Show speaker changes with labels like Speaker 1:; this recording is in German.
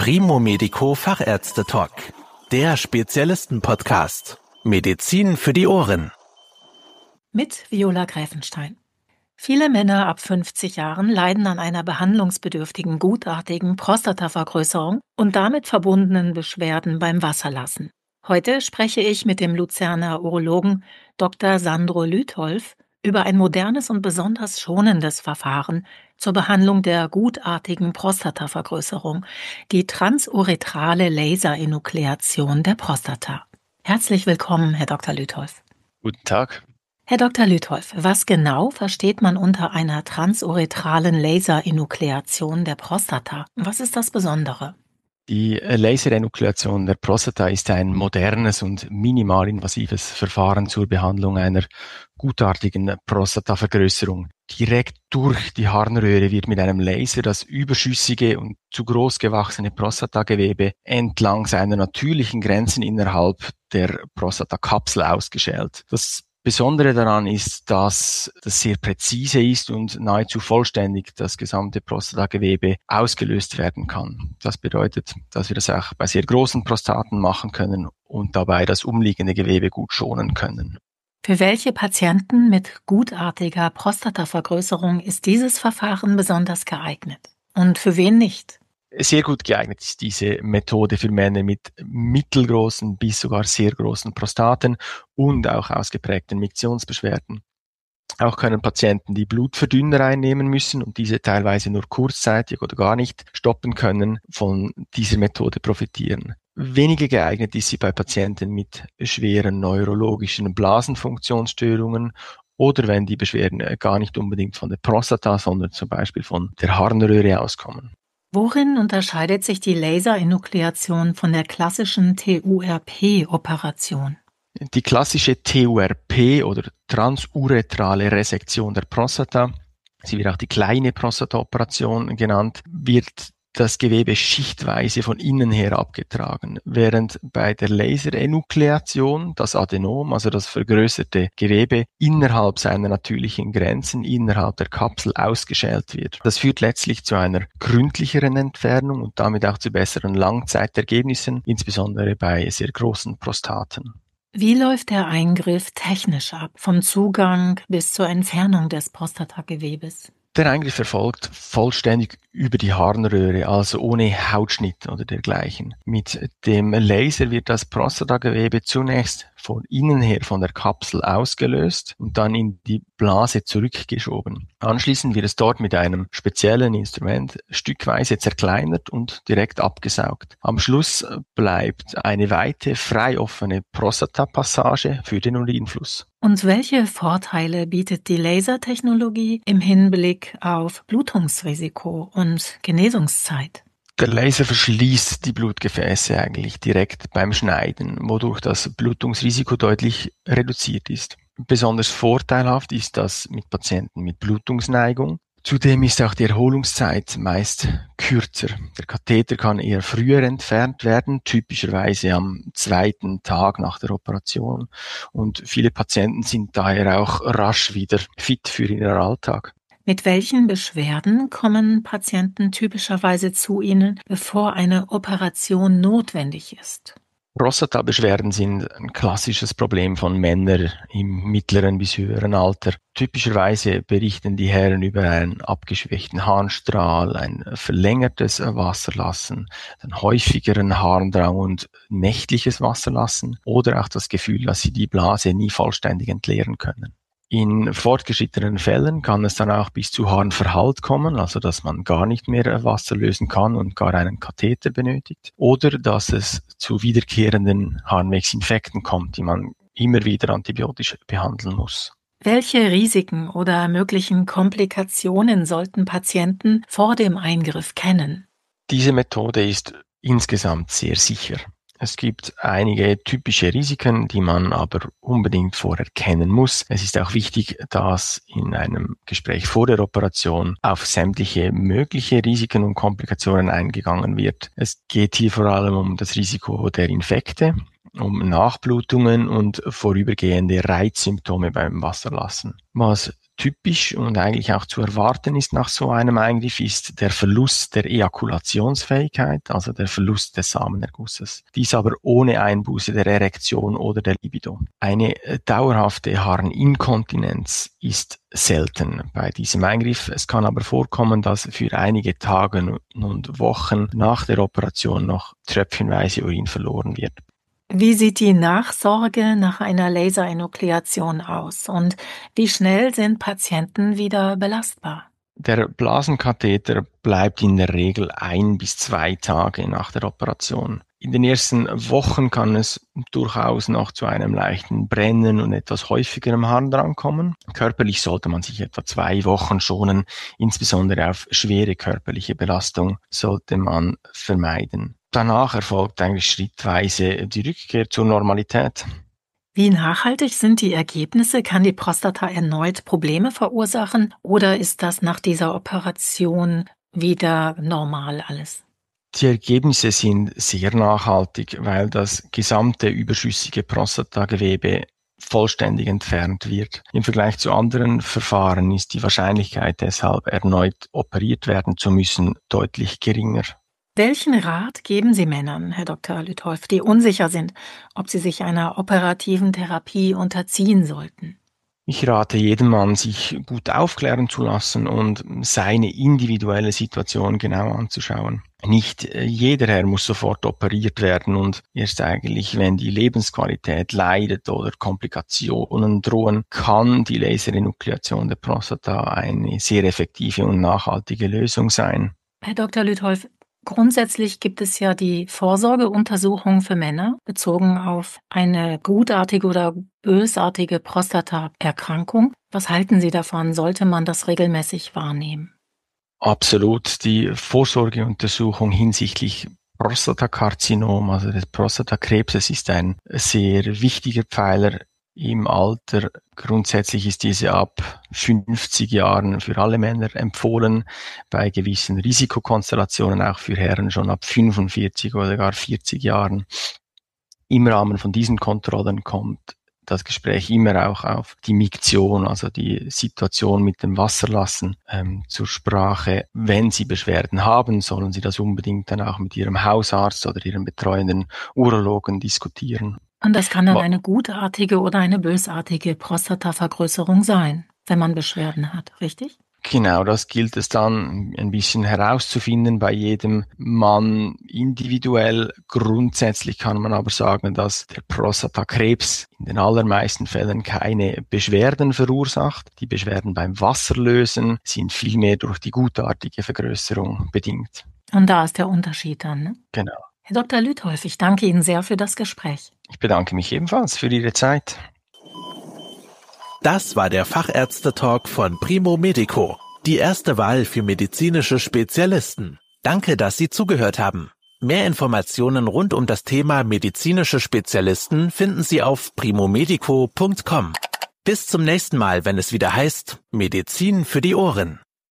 Speaker 1: Primo Medico Fachärzte Talk, der Spezialisten-Podcast. Medizin für die Ohren.
Speaker 2: Mit Viola Gräfenstein. Viele Männer ab 50 Jahren leiden an einer behandlungsbedürftigen, gutartigen Prostatavergrößerung und damit verbundenen Beschwerden beim Wasserlassen. Heute spreche ich mit dem Luzerner Urologen Dr. Sandro Lütolf über ein modernes und besonders schonendes Verfahren zur Behandlung der gutartigen Prostatavergrößerung, die transuretrale Laserenukleation der Prostata. Herzlich willkommen, Herr Dr. Lütolf.
Speaker 3: Guten Tag.
Speaker 2: Herr Dr. Lütolf, was genau versteht man unter einer transuretralen Laserenukleation der Prostata? Was ist das Besondere?
Speaker 3: Die Laserenukleation der Prostata ist ein modernes und minimalinvasives Verfahren zur Behandlung einer gutartigen Prostatavergrößerung. Direkt durch die Harnröhre wird mit einem Laser das überschüssige und zu groß gewachsene Prostatagewebe entlang seiner natürlichen Grenzen innerhalb der Prostatakapsel ausgeschält. Das Besondere daran ist, dass das sehr präzise ist und nahezu vollständig das gesamte Prostatagewebe ausgelöst werden kann. Das bedeutet, dass wir das auch bei sehr großen Prostaten machen können und dabei das umliegende Gewebe gut schonen können.
Speaker 2: Für welche Patienten mit gutartiger Prostatavergrößerung ist dieses Verfahren besonders geeignet? Und für wen nicht?
Speaker 3: Sehr gut geeignet ist diese Methode für Männer mit mittelgroßen bis sogar sehr großen Prostaten und auch ausgeprägten Miktionsbeschwerden. Auch können Patienten, die Blutverdünner einnehmen müssen und diese teilweise nur kurzzeitig oder gar nicht stoppen können, von dieser Methode profitieren. Weniger geeignet ist sie bei Patienten mit schweren neurologischen Blasenfunktionsstörungen oder wenn die Beschwerden gar nicht unbedingt von der Prostata, sondern zum Beispiel von der Harnröhre auskommen.
Speaker 2: Worin unterscheidet sich die Laserenukleation von der klassischen TURP-Operation?
Speaker 3: Die klassische TURP oder transuretrale Resektion der Prostata, sie wird auch die kleine Prostata-Operation genannt, wird das Gewebe schichtweise von innen her abgetragen, während bei der Laserenukleation das Adenom, also das vergrößerte Gewebe, innerhalb seiner natürlichen Grenzen, innerhalb der Kapsel ausgeschält wird. Das führt letztlich zu einer gründlicheren Entfernung und damit auch zu besseren Langzeitergebnissen, insbesondere bei sehr großen Prostaten.
Speaker 2: Wie läuft der Eingriff technisch ab, vom Zugang bis zur Entfernung des Prostatagewebes?
Speaker 3: Der Eingriff erfolgt vollständig über die Harnröhre, also ohne Hautschnitt oder dergleichen. Mit dem Laser wird das Prostatagewebe zunächst von innen her von der Kapsel ausgelöst und dann in die Blase zurückgeschoben. Anschließend wird es dort mit einem speziellen Instrument stückweise zerkleinert und direkt abgesaugt. Am Schluss bleibt eine weite, frei offene Prostatapassage für den Urinfluss.
Speaker 2: Und welche Vorteile bietet die Lasertechnologie im Hinblick auf Blutungsrisiko und Genesungszeit?
Speaker 3: Der Laser verschließt die Blutgefäße eigentlich direkt beim Schneiden, wodurch das Blutungsrisiko deutlich reduziert ist. Besonders vorteilhaft ist das mit Patienten mit Blutungsneigung. Zudem ist auch die Erholungszeit meist kürzer. Der Katheter kann eher früher entfernt werden, typischerweise am 2. Tag nach der Operation. Und viele Patienten sind daher auch rasch wieder fit für ihren Alltag.
Speaker 2: Mit welchen Beschwerden kommen Patienten typischerweise zu Ihnen, bevor eine Operation notwendig ist?
Speaker 3: Prostatabeschwerden sind ein klassisches Problem von Männern im mittleren bis höheren Alter. Typischerweise berichten die Herren über einen abgeschwächten Harnstrahl, ein verlängertes Wasserlassen, einen häufigeren Harndrang und nächtliches Wasserlassen oder auch das Gefühl, dass sie die Blase nie vollständig entleeren können. In fortgeschrittenen Fällen kann es dann auch bis zu Harnverhalt kommen, also dass man gar nicht mehr Wasser lösen kann und gar einen Katheter benötigt, oder dass es zu wiederkehrenden Harnwegsinfekten kommt, die man immer wieder antibiotisch behandeln muss.
Speaker 2: Welche Risiken oder möglichen Komplikationen sollten Patienten vor dem Eingriff kennen?
Speaker 3: Diese Methode ist insgesamt sehr sicher. Es gibt einige typische Risiken, die man aber unbedingt vorher kennen muss. Es ist auch wichtig, dass in einem Gespräch vor der Operation auf sämtliche mögliche Risiken und Komplikationen eingegangen wird. Es geht hier vor allem um das Risiko der Infekte, um Nachblutungen und vorübergehende Reizsymptome beim Wasserlassen. Was typisch und eigentlich auch zu erwarten ist nach so einem Eingriff, ist der Verlust der Ejakulationsfähigkeit, also der Verlust des Samenergusses. Dies aber ohne Einbuße der Erektion oder der Libido. Eine dauerhafte Harninkontinenz ist selten bei diesem Eingriff. Es kann aber vorkommen, dass für einige Tage und Wochen nach der Operation noch tröpfchenweise Urin verloren wird.
Speaker 2: Wie sieht die Nachsorge nach einer Laserenukleation aus und wie schnell sind Patienten wieder belastbar?
Speaker 3: Der Blasenkatheter bleibt in der Regel 1 bis 2 Tage nach der Operation. In den ersten Wochen kann es durchaus noch zu einem leichten Brennen und etwas häufigerem Harndrang kommen. Körperlich sollte man sich etwa 2 Wochen schonen, insbesondere auf schwere körperliche Belastung sollte man vermeiden. Danach erfolgt eigentlich schrittweise die Rückkehr zur Normalität.
Speaker 2: Wie nachhaltig sind die Ergebnisse? Kann die Prostata erneut Probleme verursachen oder ist das nach dieser Operation wieder normal alles?
Speaker 3: Die Ergebnisse sind sehr nachhaltig, weil das gesamte überschüssige Prostatagewebe vollständig entfernt wird. Im Vergleich zu anderen Verfahren ist die Wahrscheinlichkeit deshalb erneut operiert werden zu müssen deutlich geringer.
Speaker 2: Welchen Rat geben Sie Männern, Herr Dr. Lütolf, die unsicher sind, ob sie sich einer operativen Therapie unterziehen sollten?
Speaker 3: Ich rate jedem Mann, sich gut aufklären zu lassen und seine individuelle Situation genau anzuschauen. Nicht jeder Herr muss sofort operiert werden und erst eigentlich, wenn die Lebensqualität leidet oder Komplikationen drohen, kann die Laserenukleation der Prostata eine sehr effektive und nachhaltige Lösung sein.
Speaker 2: Herr Dr. Lütolf, grundsätzlich gibt es ja die Vorsorgeuntersuchung für Männer bezogen auf eine gutartige oder bösartige Prostataerkrankung. Was halten Sie davon? Sollte man das regelmäßig wahrnehmen?
Speaker 3: Absolut. Die Vorsorgeuntersuchung hinsichtlich Prostatakarzinom, also des Prostatakrebses, ist ein sehr wichtiger Pfeiler im Alter. Grundsätzlich ist diese ab 50 Jahren für alle Männer empfohlen, bei gewissen Risikokonstellationen auch für Herren schon ab 45 oder gar 40 Jahren. Im Rahmen von diesen Kontrollen kommt das Gespräch immer auch auf die Miktion, also die Situation mit dem Wasserlassen, zur Sprache. Wenn Sie Beschwerden haben, sollen Sie das unbedingt dann auch mit Ihrem Hausarzt oder Ihrem betreuenden Urologen diskutieren.
Speaker 2: Und das kann dann eine gutartige oder eine bösartige Prostatavergrößerung sein, wenn man Beschwerden hat, richtig?
Speaker 3: Genau, das gilt es dann ein bisschen herauszufinden bei jedem Mann individuell. Grundsätzlich kann man aber sagen, dass der Prostatakrebs in den allermeisten Fällen keine Beschwerden verursacht. Die Beschwerden beim Wasserlösen sind vielmehr durch die gutartige Vergrößerung bedingt.
Speaker 2: Und da ist der Unterschied dann, ne?
Speaker 3: Genau.
Speaker 2: Herr Dr. Lütolf, ich danke Ihnen sehr für das Gespräch.
Speaker 3: Ich bedanke mich ebenfalls für Ihre Zeit.
Speaker 1: Das war der Fachärzte-Talk von Primo Medico, die erste Wahl für medizinische Spezialisten. Danke, dass Sie zugehört haben. Mehr Informationen rund um das Thema medizinische Spezialisten finden Sie auf primomedico.com. Bis zum nächsten Mal, wenn es wieder heißt Medizin für die Ohren.